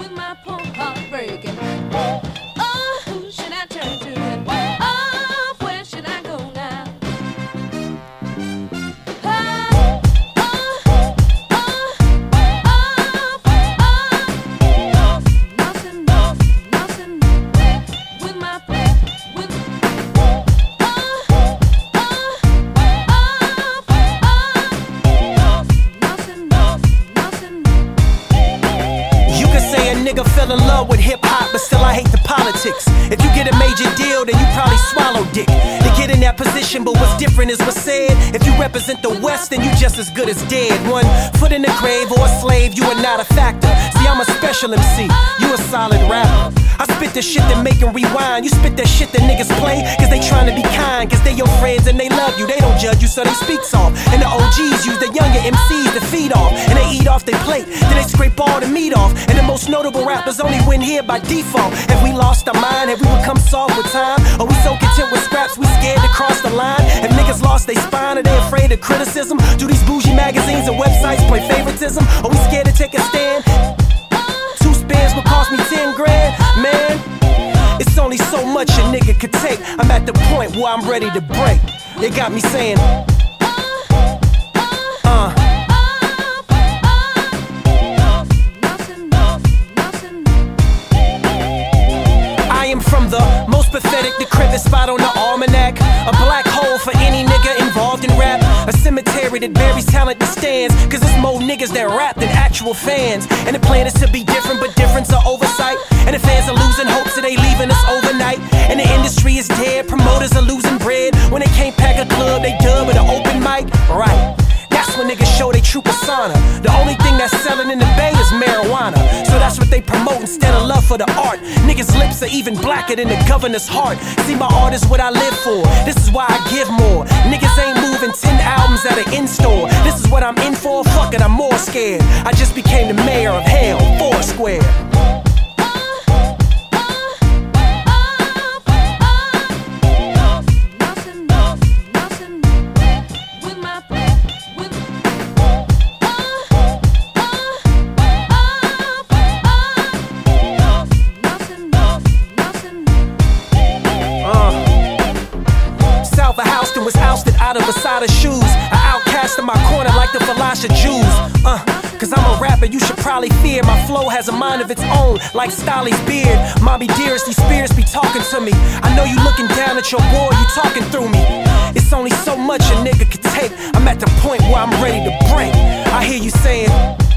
with my poor heart breaking. Oh, who should I turn to? And oh, where should I go now? Nigga fell in love with hip-hop, but still I hate the politics. If you get a major deal, then you probably swallow dick. To get in that position, but what's different is what's said. If you represent the West, then you just as good as dead. One foot in the grave or a slave, you are not a factor. See, I'm a special MC, you a solid rapper. I spit the shit that make them rewind. You spit that shit that niggas play, cause they tryna be kind. Cause they your friends and they love you, they don't judge you, so they speak soft. And the OGs use the younger MCs to feed off. And they eat off their plate, then they scrape all the meat off. And the most notable rappers only win here by default. Have we lost our mind? Have we become soft with time? Are we so content with scraps we scared to cross the line? Have niggas lost their spine? Are they afraid of criticism? Do these bougie magazines and websites play favoritism? Are we scared to take a stand? 2 spins will cost me 10 grand, man. It's only so much a nigga could take. I'm at the point where I'm ready to break. They got me saying, I am from the most pathetic decrepit spot on the almanac. A black hole for any nigga involved in rap. A cemetery that buries talent that stands. Cause there's more niggas that rap than actual fans. And the plan is to be different, but difference are oversight. And the fans are losing hope, so they leaving us overnight. And the industry is dead, promoters are losing bread. When they can't pack a club, they dub at an open mic. Right, that's when niggas show they true persona. The only thing that's selling in the Bay is marijuana. So that's what they promote instead of love for the art. Niggas' lips are even blacker than the governor's heart. See, my art is what I live for. This is why I give more. Niggas ain't moving 10 albums at an in-store. This is what I'm in for, fuck it, I'm more scared. I just became the mayor of hell, Foursquare. Was ousted out of Asada's shoes. An outcast in my corner like the Falasha Jews. Cause I'm a rapper, you should probably fear. My flow has a mind of its own, like Stolly's beard. Mommy dearest, these spirits be talking to me. I know you looking down at your boy, you talking through me. It's only so much a nigga could take. I'm at the point where I'm ready to break. I hear you saying,